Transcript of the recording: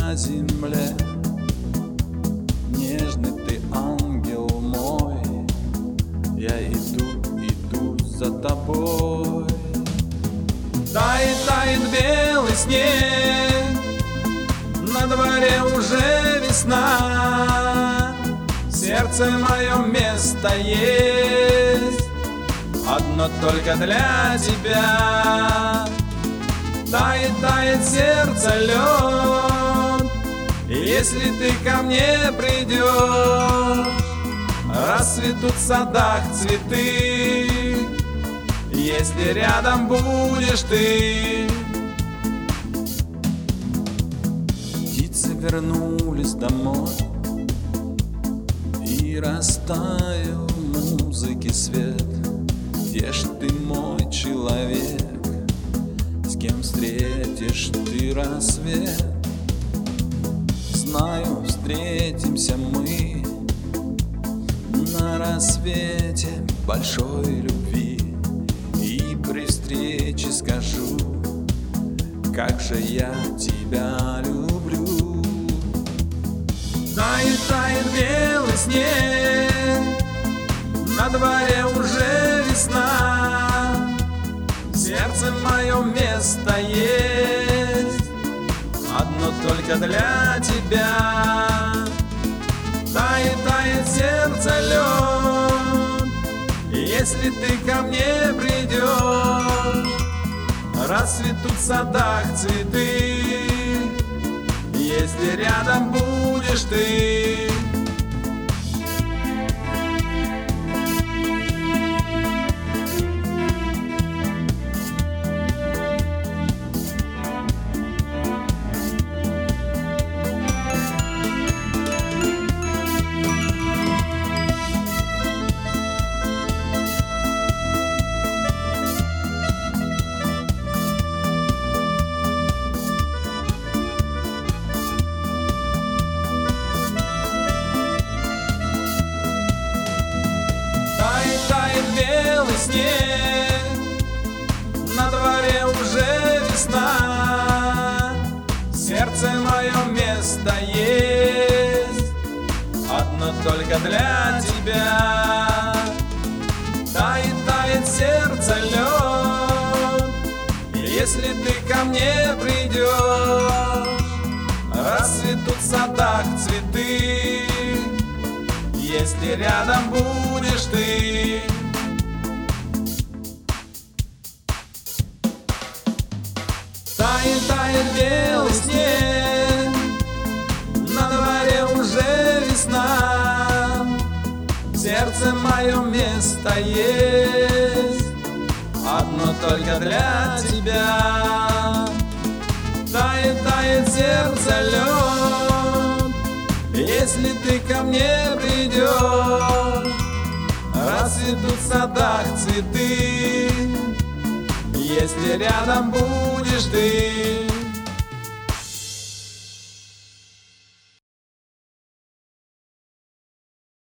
на земле. Нежный ты ангел мой, я иду за тобой. Тает белый снег, на дворе уже весна. В сердце моем место есть, одно только для тебя. Тает сердце лед, если ты ко мне придешь. Расцветут в садах цветы, если рядом будешь ты. Птицы вернулись домой, и растаял в музыке свет. Где ж ты, мой человек? С кем встретишь ты рассвет? Знаю, встретимся мы на рассвете большой любви. И при встрече скажу, как же я тебя люблю. Тает белый снег, на дворе уже весна. В сердце моем место есть, одно только для тебя. Тает сердце лед, если ты ко мне придешь. Расцветут в садах цветы, если рядом будешь ты. Тает белый снег, на дворе уже весна. В сердце моем место есть, одно только для тебя. Тает сердце лед, если ты ко мне придешь. Расцветут в садах цветы, если рядом будешь ты. Тает белый снег, на дворе уже весна. В сердце моем место есть, одно только для тебя. Тает сердце лед, если ты ко мне придешь. Расцветут в садах цветы, если рядом будешь ты.